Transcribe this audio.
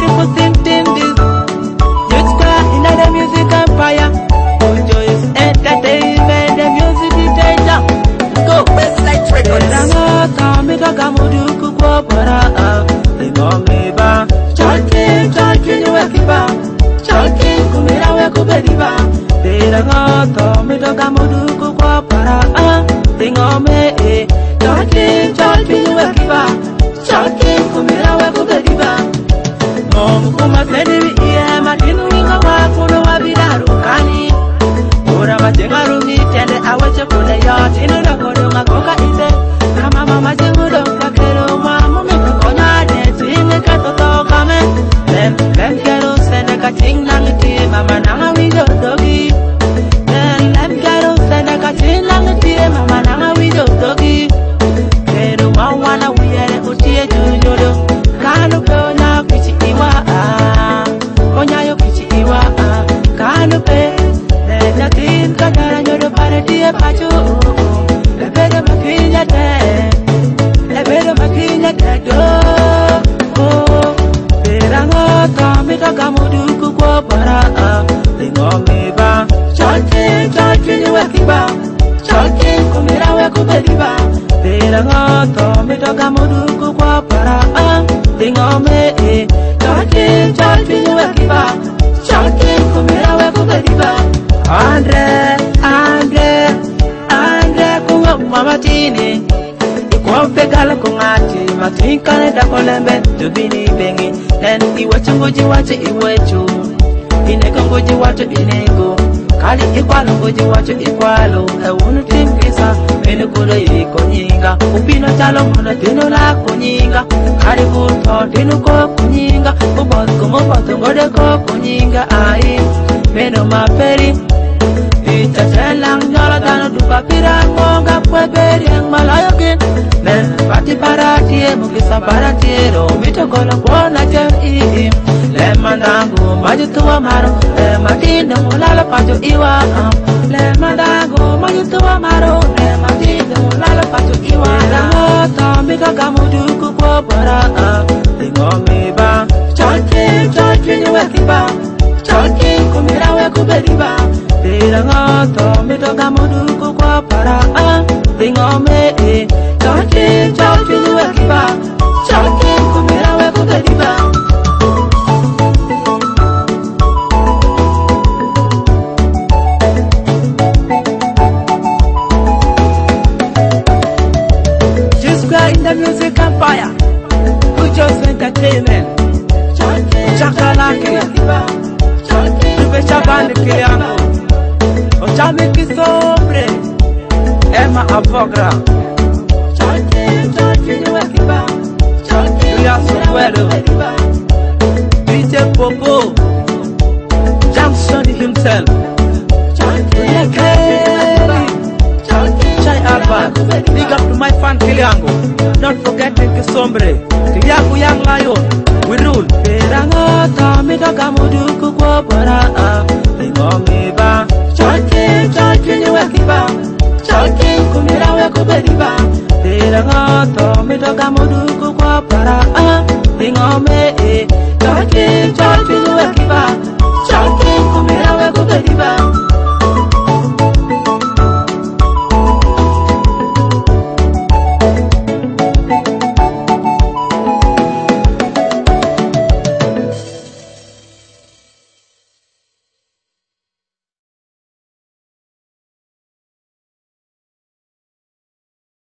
beautiful thing this. Youth Square in the music empire. Ojo is entertainment, the music dictator. Go, best light records. Ranga, me toka muduku kwa para. Ingomeba, chalki nyue kiba. Chalki kumira we kubediba. Ranga, me toka muduku kwa para. Ingome, chalki nyue kiba. Chalki kumira we kubediba. Kuma sedi iye matinu inga wakuno wabidaru kani. Ura majengaru mitende aweche kule yote inu lakodo makoka ite. Kama mama jengudo kakero mamu mikokonya deti inge katoto kame. Lem kero sende kating nangiti mama nanga wido dogi. Lem kero sende kating nangiti mama nanga wido dogi. Kero mawana wiyere utie junyodo. Kanu kona pichi iwa onyayo pichi iwa kanu pe na tin kadara nyodo pare tie pacho lebedo makinya te do perango kami toka muduku kwa para ingome ba chalki nyue kiba chalki kumira we kubediba perango kami toka muduku kwa para ingome chalki nyue kiba chalki kumira we kubediba Andre kunga mamatini ikwa pegala kungati matinkane dakolembe tubini bengi nen iwecho ngoji wacho iwecho inego ngoji wacho inego kali ikwalo ngoji wacho ikwalo ewunu timkisa mene kulo yiko nyinga upino chalo muna tino la kunyinga kali kuto tino ko kunyinga ubos kumoboto ngode ko kunyinga ai meno maperi Itaselang nyola dano duka pirang monga kweberi ang malayokin Men pati paratie mukisa paratiero Mito kola kuona jem iim Lemandangu majutuwa maro Lematindo mulala pacho iwa Lemandangu majutuwa maro Lematindo mulala pacho iwa Langoto mika kamuduku kwa para Ingome ba Chalki nyue kiba Chalki kumira we kubediba Pirangoto mitoka muduku kwa para ingome chalki nyue kiba chalki kumira we kubediba Youth Square in the music empire Ujos entertainment Chakalake Tubechabani kiliango Ochame kisombre Emma Avogra Chalki nyue kiba Julia Sukwelo DJ Popo Jackson himself Chai Alba Big up to my fan Kiliango Not forgetting kisombre Kiliango Young Lion We rule Perango Tomi toka muduku kwa para Ingome ba Chalki nyue kiba Chalki kumira we kubediba Perango Tomi toka muduku kwa para Ingome Chalki nyue kiba